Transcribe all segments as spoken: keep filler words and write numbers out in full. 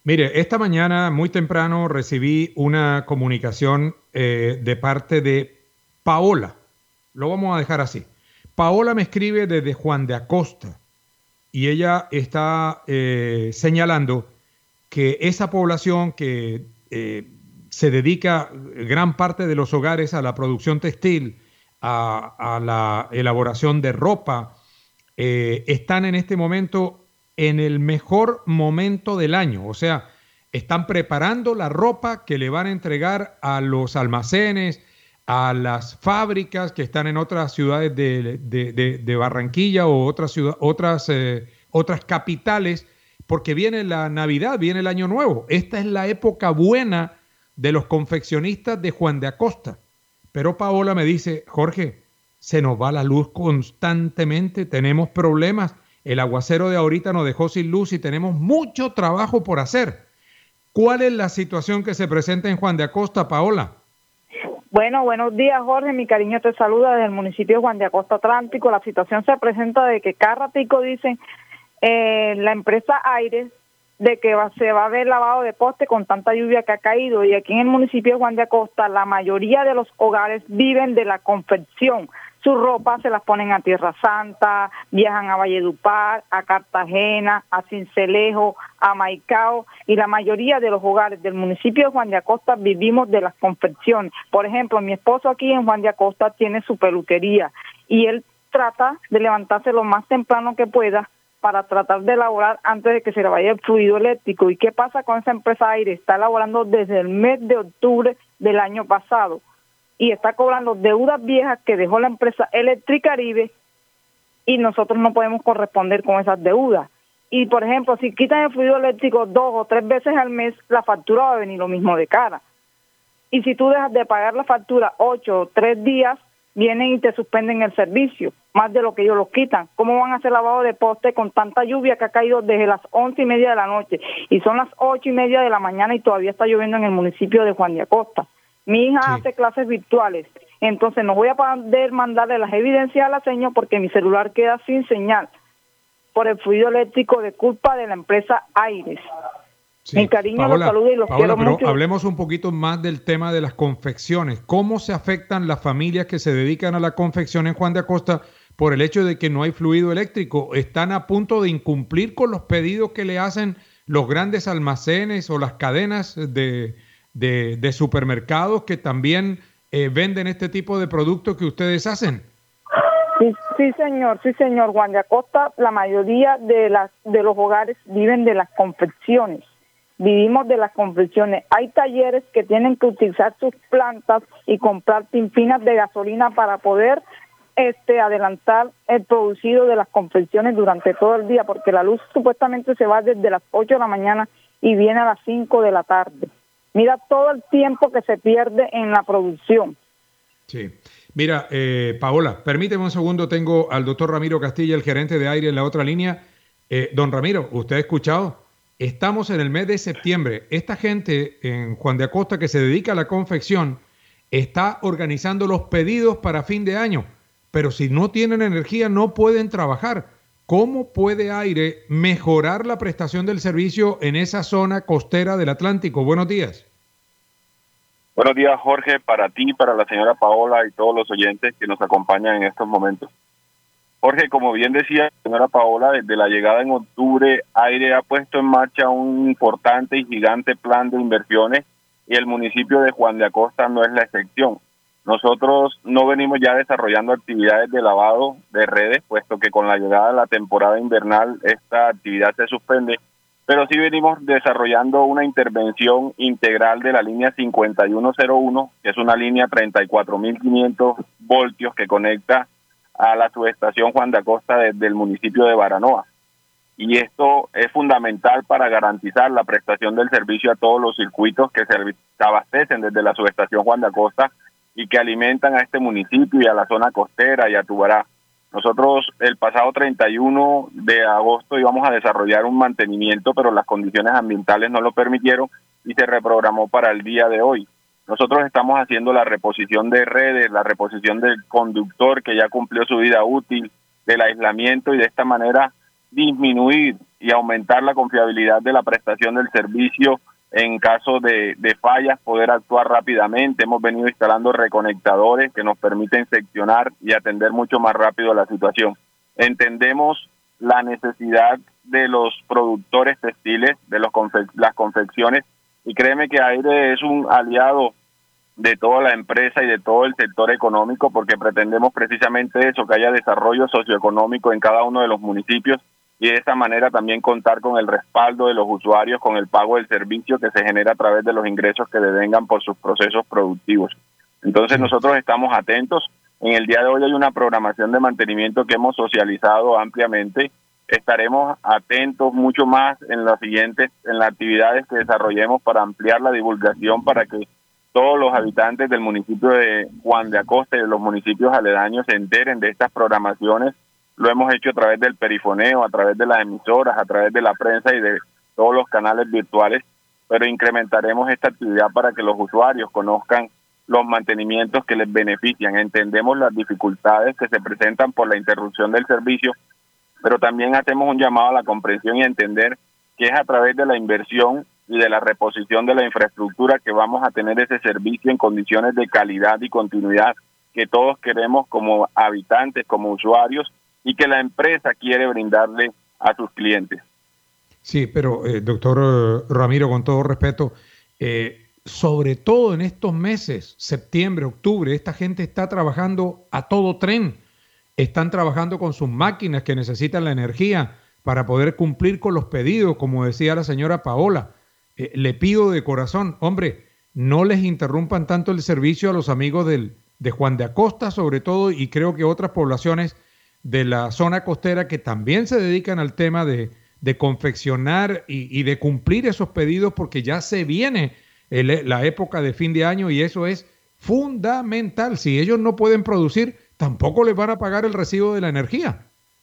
Mire, esta mañana muy temprano recibí una comunicación eh, de parte de Paola. Lo vamos a dejar así. Paola me escribe desde Juan de Acosta y ella está eh, señalando que esa población que eh, se dedica gran parte de los hogares a la producción textil, a, a la elaboración de ropa, eh, están en este momento en el mejor momento del año. O sea, están preparando la ropa que le van a entregar a los almacenes, a las fábricas que están en otras ciudades de, de, de, de Barranquilla o otras, ciudad, otras, eh, otras capitales, porque viene la Navidad, viene el Año Nuevo. Esta es la época buena de los confeccionistas de Juan de Acosta. Pero Paola me dice, Jorge, se nos va la luz constantemente, tenemos problemas, el aguacero de ahorita nos dejó sin luz y tenemos mucho trabajo por hacer. ¿Cuál es la situación que se presenta en Juan de Acosta, Paola? Bueno, buenos días, Jorge. Mi cariño te saluda desde el municipio de Juan de Acosta Atlántico. La situación se presenta de que cada ratico dicen eh, la empresa Aires de que va, se va a ver lavado de poste con tanta lluvia que ha caído. Y aquí en el municipio de Juan de Acosta, la mayoría de los hogares viven de la confección. Sus ropas se las ponen a Tierra Santa, viajan a Valledupar, a Cartagena, a Cincelejo, a Maicao, y la mayoría de los hogares del municipio de Juan de Acosta vivimos de las confecciones. Por ejemplo, mi esposo aquí en Juan de Acosta tiene su peluquería y él trata de levantarse lo más temprano que pueda para tratar de elaborar antes de que se le vaya el fluido eléctrico. ¿Y qué pasa con esa empresa Aire? Está elaborando desde el mes de octubre del año pasado y está cobrando deudas viejas que dejó la empresa Electricaribe y nosotros no podemos corresponder con esas deudas. Y, por ejemplo, si quitan el fluido eléctrico dos o tres veces al mes, la factura va a venir lo mismo de cara. Y si tú dejas de pagar la factura ocho o tres días, vienen y te suspenden el servicio, más de lo que ellos los quitan. ¿Cómo van a hacer lavado de poste con tanta lluvia que ha caído desde las once y media de la noche? Y son las ocho y media de la mañana y todavía está lloviendo en el municipio de Juan de Acosta. Mi hija sí. hace clases virtuales, entonces no voy a poder mandarle las evidencias a la señora porque mi celular queda sin señal por el fluido eléctrico de culpa de la empresa Aires. Sí. Mi cariño, Paola, los saludo y los Paola, quiero pero mucho. Hablemos un poquito más del tema de las confecciones. ¿Cómo se afectan las familias que se dedican a la confección en Juan de Acosta por el hecho de que no hay fluido eléctrico? ¿Están a punto de incumplir con los pedidos que le hacen los grandes almacenes o las cadenas de, de, de supermercados que también eh, venden este tipo de productos que ustedes hacen? Sí, sí, señor, sí, señor. Juan de Acosta, la mayoría de, las, de los hogares viven de las confecciones. Vivimos de las confecciones. Hay talleres que tienen que utilizar sus plantas y comprar pimpinas de gasolina para poder este adelantar el producido de las confecciones durante todo el día, porque la luz supuestamente se va desde las ocho de la mañana y viene a las cinco de la tarde. Mira todo el tiempo que se pierde en la producción. Sí. Mira, eh, Paola, permíteme un segundo, tengo al doctor Ramiro Castilla, el gerente de Aire, en la otra línea. Eh, don Ramiro, ¿usted ha escuchado? Estamos en el mes de septiembre. Esta gente en Juan de Acosta que se dedica a la confección está organizando los pedidos para fin de año, pero si no tienen energía no pueden trabajar. ¿Cómo puede Aire mejorar la prestación del servicio en esa zona costera del Atlántico? Buenos días. Buenos días, Jorge, para ti, para la señora Paola y todos los oyentes que nos acompañan en estos momentos. Jorge, como bien decía la señora Paola, desde la llegada en octubre, Aire ha puesto en marcha un importante y gigante plan de inversiones y el municipio de Juan de Acosta no es la excepción. Nosotros no venimos ya desarrollando actividades de lavado de redes, puesto que con la llegada de la temporada invernal esta actividad se suspende, pero sí venimos desarrollando una intervención integral de la línea cincuenta y uno cero uno, que es una línea treinta y cuatro mil quinientos voltios que conecta a la subestación Juan de Acosta desde el municipio de Baranoa. Y esto es fundamental para garantizar la prestación del servicio a todos los circuitos que se abastecen desde la subestación Juan de Acosta y que alimentan a este municipio y a la zona costera y a Tubará. Nosotros el pasado treinta y uno de agosto íbamos a desarrollar un mantenimiento, pero las condiciones ambientales no lo permitieron y se reprogramó para el día de hoy. Nosotros estamos haciendo la reposición de redes, la reposición del conductor que ya cumplió su vida útil, del aislamiento, y de esta manera disminuir y aumentar la confiabilidad de la prestación del servicio en caso de, de fallas, poder actuar rápidamente. Hemos venido instalando reconectadores que nos permiten seccionar y atender mucho más rápido la situación. Entendemos la necesidad de los productores textiles, de los confe- las confecciones, y créeme que Aire es un aliado de toda la empresa y de todo el sector económico, porque pretendemos precisamente eso, que haya desarrollo socioeconómico en cada uno de los municipios, y de esa manera también contar con el respaldo de los usuarios, con el pago del servicio que se genera a través de los ingresos que devengan por sus procesos productivos. Entonces nosotros estamos atentos. En el día de hoy hay una programación de mantenimiento que hemos socializado ampliamente. Estaremos atentos mucho más en las siguientes, en las actividades que desarrollemos para ampliar la divulgación, para que todos los habitantes del municipio de Juan de Acosta y de los municipios aledaños se enteren de estas programaciones. Lo hemos hecho a través del perifoneo, a través de las emisoras, a través de la prensa y de todos los canales virtuales, pero incrementaremos esta actividad para que los usuarios conozcan los mantenimientos que les benefician. Entendemos las dificultades que se presentan por la interrupción del servicio, pero también hacemos un llamado a la comprensión y a entender que es a través de la inversión y de la reposición de la infraestructura que vamos a tener ese servicio en condiciones de calidad y continuidad que todos queremos como habitantes, como usuarios, y que la empresa quiere brindarle a sus clientes. Sí, pero eh, doctor eh, Ramiro, con todo respeto, eh, sobre todo en estos meses, septiembre, octubre, esta gente está trabajando a todo tren, están trabajando con sus máquinas que necesitan la energía para poder cumplir con los pedidos, como decía la señora Paola. Eh, le pido de corazón, hombre, no les interrumpan tanto el servicio a los amigos del, de Juan de Acosta, sobre todo, y creo que otras poblaciones de la zona costera que también se dedican al tema de, de confeccionar y, y de cumplir esos pedidos, porque ya se viene el, la época de fin de año y eso es fundamental. Si ellos no pueden producir, tampoco les van a pagar el recibo de la energía.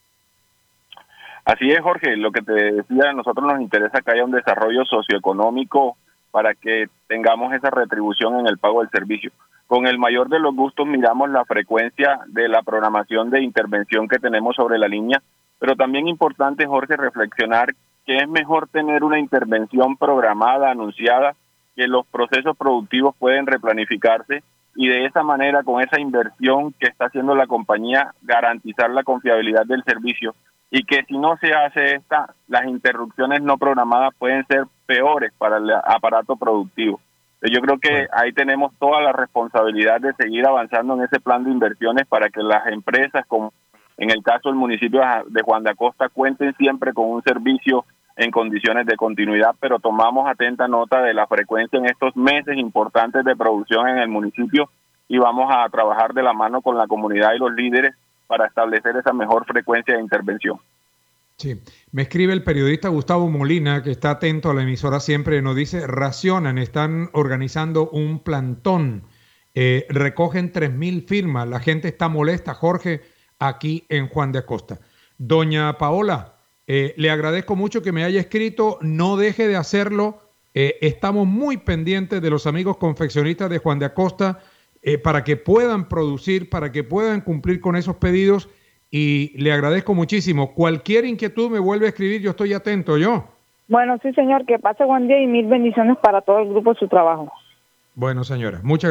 Así es, Jorge, lo que te decía, a nosotros nos interesa que haya un desarrollo socioeconómico para que tengamos esa retribución en el pago del servicio. Con el mayor de los gustos miramos la frecuencia de la programación de intervención que tenemos sobre la línea, pero también importante, Jorge, reflexionar que es mejor tener una intervención programada, anunciada, que los procesos productivos pueden replanificarse y de esa manera, con esa inversión que está haciendo la compañía, garantizar la confiabilidad del servicio, y que si no se hace esta, las interrupciones no programadas pueden ser peores para el aparato productivo. Yo creo que ahí tenemos toda la responsabilidad de seguir avanzando en ese plan de inversiones para que las empresas, como en el caso del municipio de Juan de Acosta, cuenten siempre con un servicio en condiciones de continuidad, pero tomamos atenta nota de la frecuencia en estos meses importantes de producción en el municipio y vamos a trabajar de la mano con la comunidad y los líderes para establecer esa mejor frecuencia de intervención. Sí, me escribe el periodista Gustavo Molina, que está atento a la emisora siempre, nos dice, racionan, están organizando un plantón, eh, recogen tres mil firmas, la gente está molesta, Jorge, aquí en Juan de Acosta. Doña Paola, eh, le agradezco mucho que me haya escrito, no deje de hacerlo, eh, estamos muy pendientes de los amigos confeccionistas de Juan de Acosta eh, para que puedan producir, para que puedan cumplir con esos pedidos. Y le agradezco muchísimo. Cualquier inquietud me vuelve a escribir, yo estoy atento, yo. Bueno, sí, señor, que pase buen día y mil bendiciones para todo el grupo de su trabajo. Bueno, señora, muchas